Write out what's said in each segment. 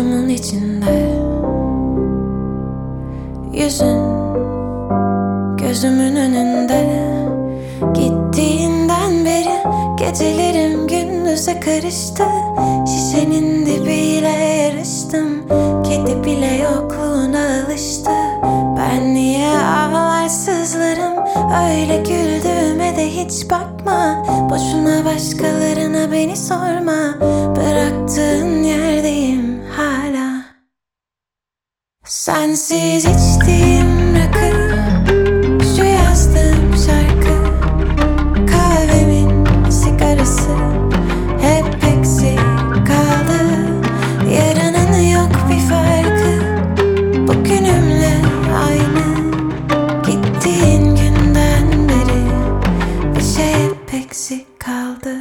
Aklımın içinde yüzün, gözümün önünde. Gittiğinden beri gecelerim gündüze karıştı. Şişenin dibiyle yarıştım, kedi bile yokluğuna alıştı. Ben niye ağlarsızlarım, öyle güldüğüme de hiç bakma. Boşuna başkalarına beni sorma, bıraktığın yerdeyim hala. Sensiz içtiğim rakı, şu yazdığım şarkı, kahvemin sigarası hep eksik kaldı. Yarının yok bir farkı, bugünümle aynı. Gittiğin günden beri bir şey hep eksik kaldı.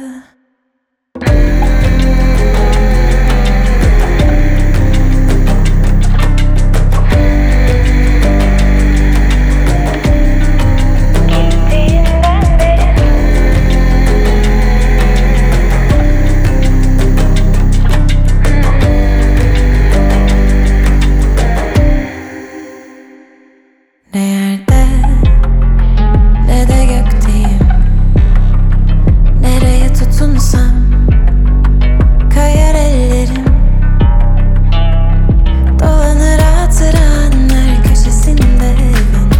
Ne yerde ne de gökteyim, nereye tutunsam kayar ellerim. Dolanır hatıran her köşesinde evin.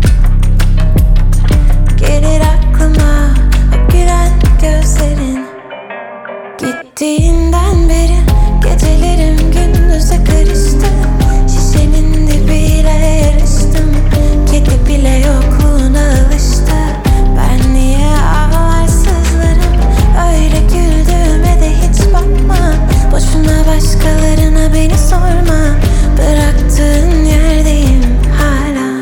Gelir aklıma o gülen gözlerin. Gittiğinden beri gecelerim gündüze karıştı. Şişenin dibiyle yarıştım, kedi bile yokluğuna alıştı. Ben niye ağlarsızlarım, öyle güldüğüme de hiç bakma. Boşuna başkalarına beni sorma, bıraktığın yerdeyim hala.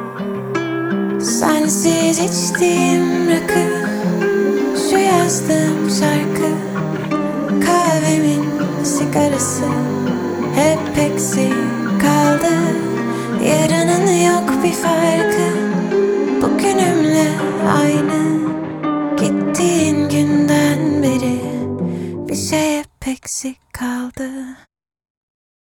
Sensiz içtiğim rakı, şu yazdığım şarkı, kahvemin sigarası hep eksik kaldı. Yarının yok bir farkı, bugünümle aynı. Gittiğin günden beri bir şey hep eksik kaldı.